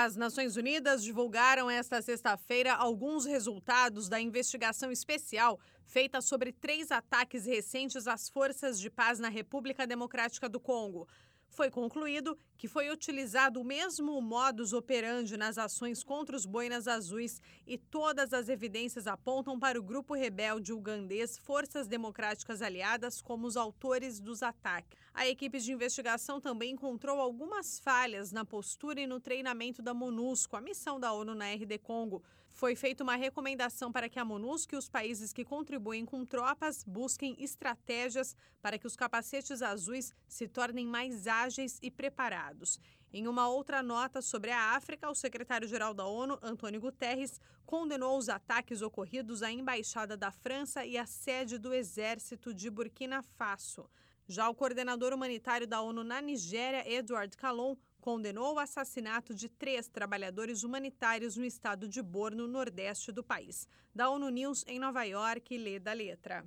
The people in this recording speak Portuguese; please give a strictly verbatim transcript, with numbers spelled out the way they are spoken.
As Nações Unidas divulgaram esta sexta-feira alguns resultados da investigação especial feita sobre três ataques recentes às forças de paz na República Democrática do Congo. Foi concluído que foi utilizado o mesmo modus operandi nas ações contra os boinas azuis e todas as evidências apontam para o grupo rebelde ugandês Forças Democráticas Aliadas como os autores dos ataques. A equipe de investigação também encontrou algumas falhas na postura e no treinamento da MONUSCO, a missão da ONU na R D Congo. Foi feita uma recomendação para que a MONUSCO e os países que contribuem com tropas busquem estratégias para que os capacetes azuis se tornem mais ágeis e preparados. Em uma outra nota sobre a África, o secretário-geral da ONU, Antônio Guterres, condenou os ataques ocorridos à embaixada da França e à sede do Exército de Burkina Faso. Já o coordenador humanitário da ONU na Nigéria, Edward Calon, condenou o assassinato de três trabalhadores humanitários no estado de Borno, nordeste do país. Da ONU News, em Nova York, lê da letra.